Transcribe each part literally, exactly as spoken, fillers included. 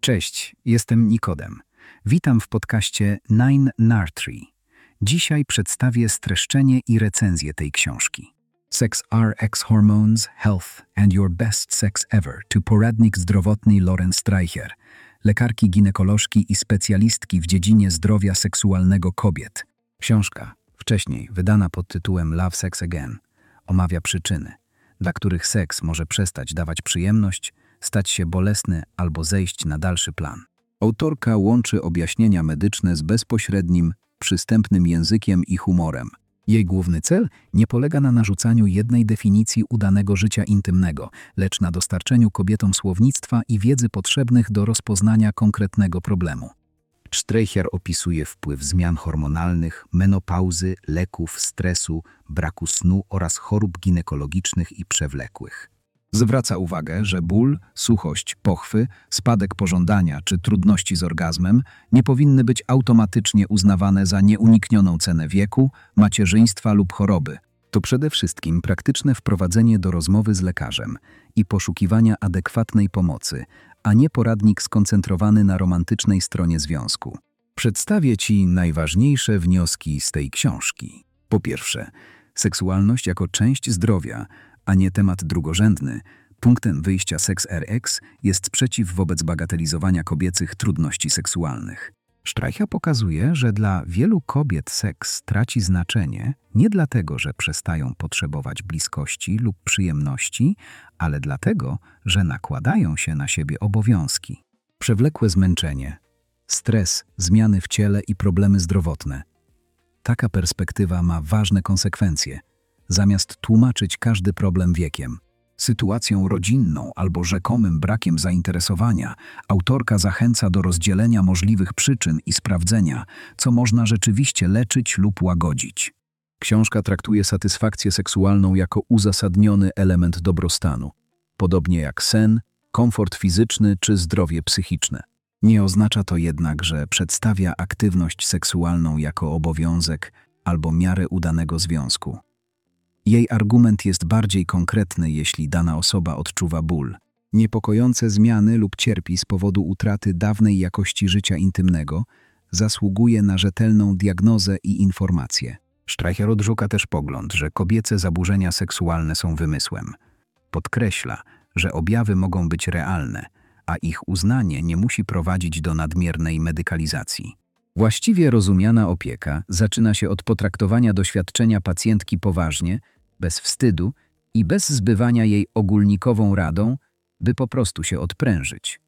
Cześć, jestem Nikodem. Witam w podcaście Nine Nartry. Dzisiaj przedstawię streszczenie i recenzję tej książki. Sex R X Hormones, Health and Your Best Sex Ever to poradnik zdrowotny Lauren Streicher, lekarki ginekolożki i specjalistki w dziedzinie zdrowia seksualnego kobiet. Książka, wcześniej wydana pod tytułem Love Sex Again, omawia przyczyny, dla których seks może przestać dawać przyjemność, stać się bolesny albo zejść na dalszy plan. Autorka łączy objaśnienia medyczne z bezpośrednim, przystępnym językiem i humorem. Jej główny cel nie polega na narzucaniu jednej definicji udanego życia intymnego, lecz na dostarczeniu kobietom słownictwa i wiedzy potrzebnych do rozpoznania konkretnego problemu. Streicher opisuje wpływ zmian hormonalnych, menopauzy, leków, stresu, braku snu oraz chorób ginekologicznych i przewlekłych. Zwraca uwagę, że ból, suchość, pochwy, spadek pożądania czy trudności z orgazmem nie powinny być automatycznie uznawane za nieuniknioną cenę wieku, macierzyństwa lub choroby. To przede wszystkim praktyczne wprowadzenie do rozmowy z lekarzem i poszukiwania adekwatnej pomocy, a nie poradnik skoncentrowany na romantycznej stronie związku. Przedstawię Ci najważniejsze wnioski z tej książki. Po pierwsze, seksualność jako część zdrowia, a nie temat drugorzędny. Punktem wyjścia Sex R X jest sprzeciw wobec bagatelizowania kobiecych trudności seksualnych. Streicher pokazuje, że dla wielu kobiet seks traci znaczenie nie dlatego, że przestają potrzebować bliskości lub przyjemności, ale dlatego, że nakładają się na siebie obowiązki. Przewlekłe zmęczenie, stres, zmiany w ciele i problemy zdrowotne. Taka perspektywa ma ważne konsekwencje. Zamiast tłumaczyć każdy problem wiekiem, sytuacją rodzinną albo rzekomym brakiem zainteresowania, autorka zachęca do rozdzielenia możliwych przyczyn i sprawdzenia, co można rzeczywiście leczyć lub łagodzić. Książka traktuje satysfakcję seksualną jako uzasadniony element dobrostanu, podobnie jak sen, komfort fizyczny czy zdrowie psychiczne. Nie oznacza to jednak, że przedstawia aktywność seksualną jako obowiązek albo miarę udanego związku. Jej argument jest bardziej konkretny, jeśli dana osoba odczuwa ból, niepokojące zmiany lub cierpi z powodu utraty dawnej jakości życia intymnego, zasługuje na rzetelną diagnozę i informacje. Streicher odrzuca też pogląd, że kobiece zaburzenia seksualne są wymysłem. Podkreśla, że objawy mogą być realne, a ich uznanie nie musi prowadzić do nadmiernej medykalizacji. Właściwie rozumiana opieka zaczyna się od potraktowania doświadczenia pacjentki poważnie, bez wstydu i bez zbywania jej ogólnikową radą, by po prostu się odprężyć.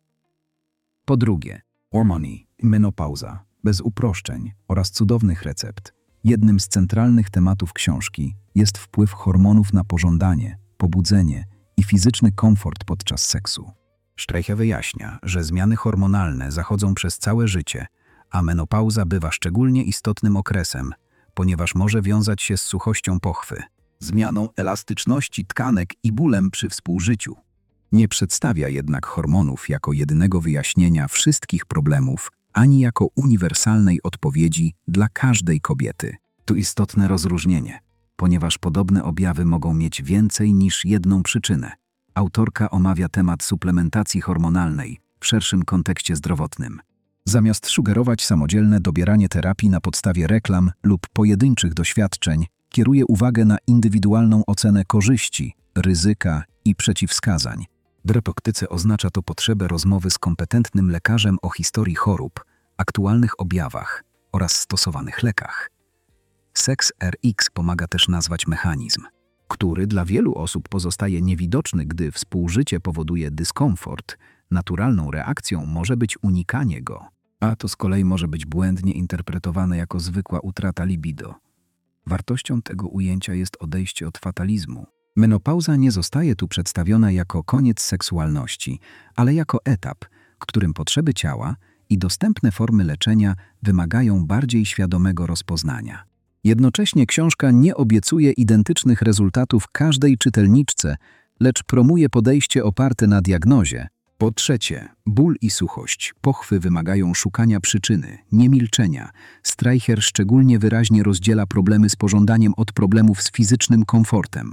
Po drugie, hormony i menopauza, bez uproszczeń oraz cudownych recept. Jednym z centralnych tematów książki jest wpływ hormonów na pożądanie, pobudzenie i fizyczny komfort podczas seksu. Streicher wyjaśnia, że zmiany hormonalne zachodzą przez całe życie, a menopauza bywa szczególnie istotnym okresem, ponieważ może wiązać się z suchością pochwy, zmianą elastyczności tkanek i bólem przy współżyciu. Nie przedstawia jednak hormonów jako jedynego wyjaśnienia wszystkich problemów, ani jako uniwersalnej odpowiedzi dla każdej kobiety. Tu istotne rozróżnienie, ponieważ podobne objawy mogą mieć więcej niż jedną przyczynę. Autorka omawia temat suplementacji hormonalnej w szerszym kontekście zdrowotnym. Zamiast sugerować samodzielne dobieranie terapii na podstawie reklam lub pojedynczych doświadczeń, kieruje uwagę na indywidualną ocenę korzyści, ryzyka i przeciwwskazań. W praktyce oznacza to potrzebę rozmowy z kompetentnym lekarzem o historii chorób, aktualnych objawach oraz stosowanych lekach. Sex R X pomaga też nazwać mechanizm, który dla wielu osób pozostaje niewidoczny, gdy współżycie powoduje dyskomfort. Naturalną reakcją może być unikanie go, a to z kolei może być błędnie interpretowane jako zwykła utrata libido. Wartością tego ujęcia jest odejście od fatalizmu. Menopauza nie zostaje tu przedstawiona jako koniec seksualności, ale jako etap, w którym potrzeby ciała i dostępne formy leczenia wymagają bardziej świadomego rozpoznania. Jednocześnie książka nie obiecuje identycznych rezultatów każdej czytelniczce, lecz promuje podejście oparte na diagnozie. Po trzecie, ból i suchość, pochwy wymagają szukania przyczyny, nie milczenia. Streicher szczególnie wyraźnie rozdziela problemy z pożądaniem od problemów z fizycznym komfortem.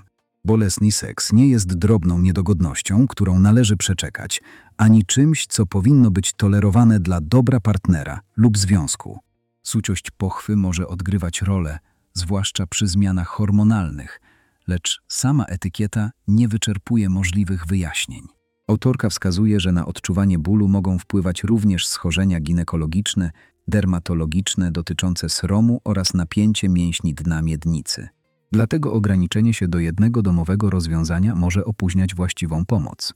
Bolesny seks nie jest drobną niedogodnością, którą należy przeczekać, ani czymś, co powinno być tolerowane dla dobra partnera lub związku. Suciość pochwy może odgrywać rolę, zwłaszcza przy zmianach hormonalnych, lecz sama etykieta nie wyczerpuje możliwych wyjaśnień. Autorka wskazuje, że na odczuwanie bólu mogą wpływać również schorzenia ginekologiczne, dermatologiczne dotyczące sromu oraz napięcie mięśni dna miednicy. Dlatego ograniczenie się do jednego domowego rozwiązania może opóźniać właściwą pomoc.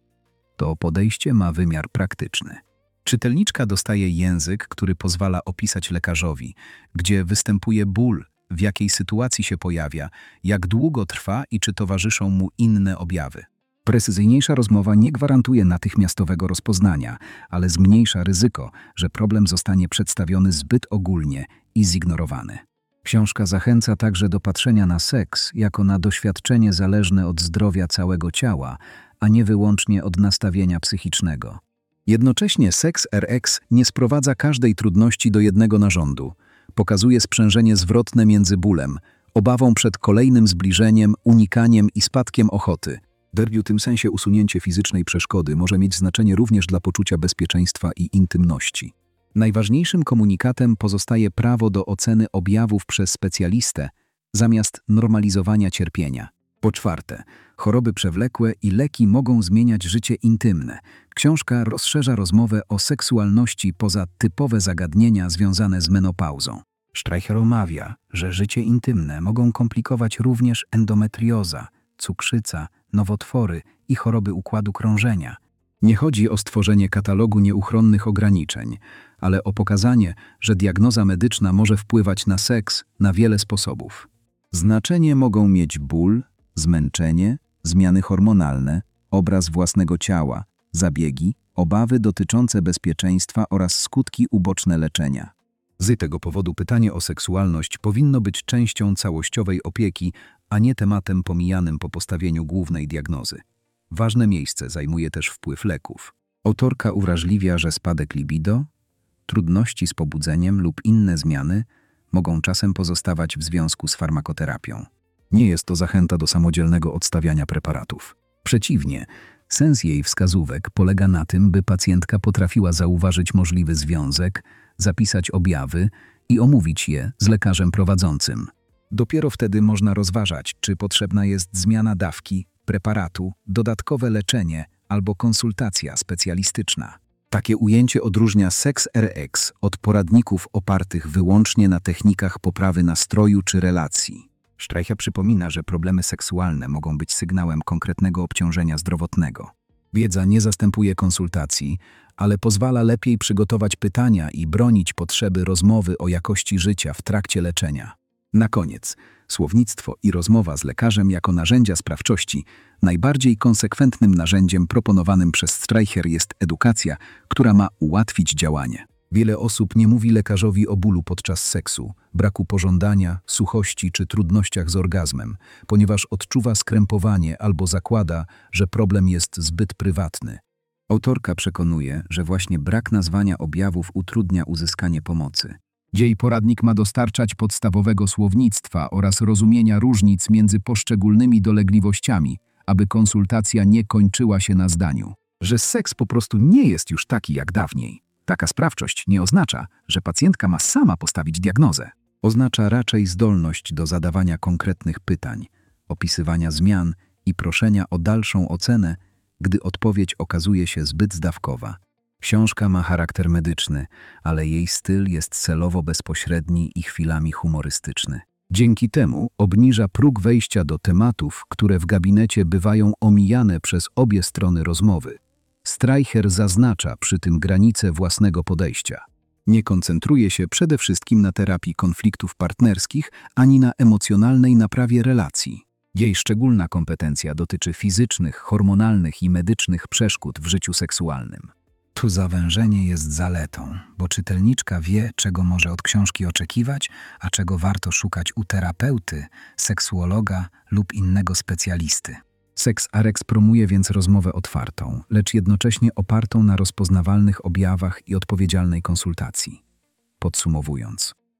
To podejście ma wymiar praktyczny. Czytelniczka dostaje język, który pozwala opisać lekarzowi, gdzie występuje ból, w jakiej sytuacji się pojawia, jak długo trwa i czy towarzyszą mu inne objawy. Precyzyjniejsza rozmowa nie gwarantuje natychmiastowego rozpoznania, ale zmniejsza ryzyko, że problem zostanie przedstawiony zbyt ogólnie i zignorowany. Książka zachęca także do patrzenia na seks jako na doświadczenie zależne od zdrowia całego ciała, a nie wyłącznie od nastawienia psychicznego. Jednocześnie Sex R X nie sprowadza każdej trudności do jednego narządu. Pokazuje sprzężenie zwrotne między bólem, obawą przed kolejnym zbliżeniem, unikaniem i spadkiem ochoty. W tym sensie usunięcie fizycznej przeszkody może mieć znaczenie również dla poczucia bezpieczeństwa i intymności. Najważniejszym komunikatem pozostaje prawo do oceny objawów przez specjalistę, zamiast normalizowania cierpienia. Po czwarte, choroby przewlekłe i leki mogą zmieniać życie intymne. Książka rozszerza rozmowę o seksualności poza typowe zagadnienia związane z menopauzą. Streicher omawia, że życie intymne mogą komplikować również endometrioza, cukrzyca, nowotwory i choroby układu krążenia. Nie chodzi o stworzenie katalogu nieuchronnych ograniczeń, ale o pokazanie, że diagnoza medyczna może wpływać na seks na wiele sposobów. Znaczenie mogą mieć ból, zmęczenie, zmiany hormonalne, obraz własnego ciała, zabiegi, obawy dotyczące bezpieczeństwa oraz skutki uboczne leczenia. Z tego powodu pytanie o seksualność powinno być częścią całościowej opieki, a nie tematem pomijanym po postawieniu głównej diagnozy. Ważne miejsce zajmuje też wpływ leków. Autorka uwrażliwia, że spadek libido, trudności z pobudzeniem lub inne zmiany mogą czasem pozostawać w związku z farmakoterapią. Nie jest to zachęta do samodzielnego odstawiania preparatów. Przeciwnie, sens jej wskazówek polega na tym, by pacjentka potrafiła zauważyć możliwy związek, zapisać objawy i omówić je z lekarzem prowadzącym. Dopiero wtedy można rozważać, czy potrzebna jest zmiana dawki, preparatu, dodatkowe leczenie albo konsultacja specjalistyczna. Takie ujęcie odróżnia Sex R X od poradników opartych wyłącznie na technikach poprawy nastroju czy relacji. Streicher przypomina, że problemy seksualne mogą być sygnałem konkretnego obciążenia zdrowotnego. Wiedza nie zastępuje konsultacji, ale pozwala lepiej przygotować pytania i bronić potrzeby rozmowy o jakości życia w trakcie leczenia. Na koniec, słownictwo i rozmowa z lekarzem jako narzędzia sprawczości. Najbardziej konsekwentnym narzędziem proponowanym przez Streicher jest edukacja, która ma ułatwić działanie. Wiele osób nie mówi lekarzowi o bólu podczas seksu, braku pożądania, suchości czy trudnościach z orgazmem, ponieważ odczuwa skrępowanie albo zakłada, że problem jest zbyt prywatny. Autorka przekonuje, że właśnie brak nazwania objawów utrudnia uzyskanie pomocy. Jej poradnik ma dostarczać podstawowego słownictwa oraz rozumienia różnic między poszczególnymi dolegliwościami, aby konsultacja nie kończyła się na zdaniu, że seks po prostu nie jest już taki jak dawniej. Taka sprawczość nie oznacza, że pacjentka ma sama postawić diagnozę. Oznacza raczej zdolność do zadawania konkretnych pytań, opisywania zmian i proszenia o dalszą ocenę, gdy odpowiedź okazuje się zbyt zdawkowa. Książka ma charakter medyczny, ale jej styl jest celowo bezpośredni i chwilami humorystyczny. Dzięki temu obniża próg wejścia do tematów, które w gabinecie bywają omijane przez obie strony rozmowy. Streicher zaznacza przy tym granice własnego podejścia. Nie koncentruje się przede wszystkim na terapii konfliktów partnerskich ani na emocjonalnej naprawie relacji. Jej szczególna kompetencja dotyczy fizycznych, hormonalnych i medycznych przeszkód w życiu seksualnym. Tu zawężenie jest zaletą, bo czytelniczka wie, czego może od książki oczekiwać, a czego warto szukać u terapeuty, seksuologa lub innego specjalisty. Sex R X promuje więc rozmowę otwartą, lecz jednocześnie opartą na rozpoznawalnych objawach i odpowiedzialnej konsultacji. Podsumowując,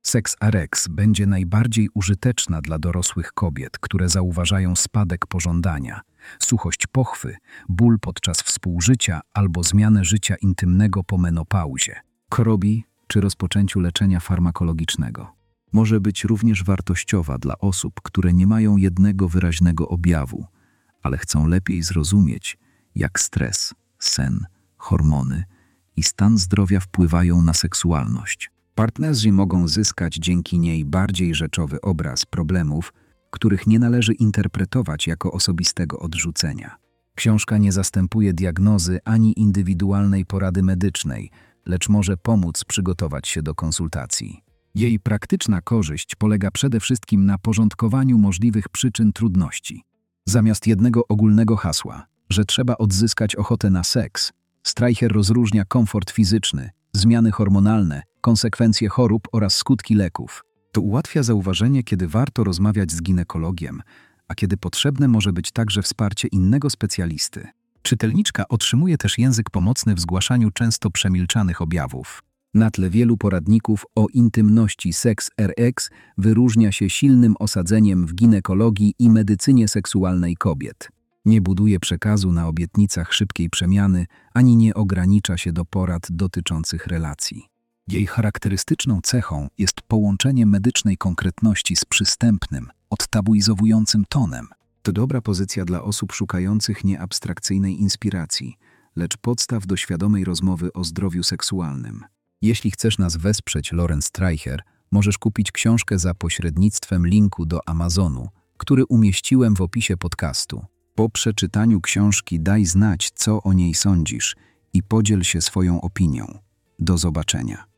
SexRx będzie najbardziej użyteczna dla dorosłych kobiet, które zauważają spadek pożądania, suchość pochwy, ból podczas współżycia albo zmianę życia intymnego po menopauzie, chorobie czy rozpoczęciu leczenia farmakologicznego. Może być również wartościowa dla osób, które nie mają jednego wyraźnego objawu, ale chcą lepiej zrozumieć, jak stres, sen, hormony i stan zdrowia wpływają na seksualność. Partnerzy mogą zyskać dzięki niej bardziej rzeczowy obraz problemów, których nie należy interpretować jako osobistego odrzucenia. Książka nie zastępuje diagnozy ani indywidualnej porady medycznej, lecz może pomóc przygotować się do konsultacji. Jej praktyczna korzyść polega przede wszystkim na porządkowaniu możliwych przyczyn trudności. Zamiast jednego ogólnego hasła, że trzeba odzyskać ochotę na seks, Streicher rozróżnia komfort fizyczny, zmiany hormonalne, konsekwencje chorób oraz skutki leków. To ułatwia zauważenie, kiedy warto rozmawiać z ginekologiem, a kiedy potrzebne może być także wsparcie innego specjalisty. Czytelniczka otrzymuje też język pomocny w zgłaszaniu często przemilczanych objawów. Na tle wielu poradników o intymności SexRx wyróżnia się silnym osadzeniem w ginekologii i medycynie seksualnej kobiet. Nie buduje przekazu na obietnicach szybkiej przemiany, ani nie ogranicza się do porad dotyczących relacji. Jej charakterystyczną cechą jest połączenie medycznej konkretności z przystępnym, odtabuizowującym tonem. To dobra pozycja dla osób szukających nie abstrakcyjnej inspiracji, lecz podstaw do świadomej rozmowy o zdrowiu seksualnym. Jeśli chcesz nas wesprzeć, Lauren Streicher, możesz kupić książkę za pośrednictwem linku do Amazonu, który umieściłem w opisie podcastu. Po przeczytaniu książki daj znać, co o niej sądzisz i podziel się swoją opinią. Do zobaczenia.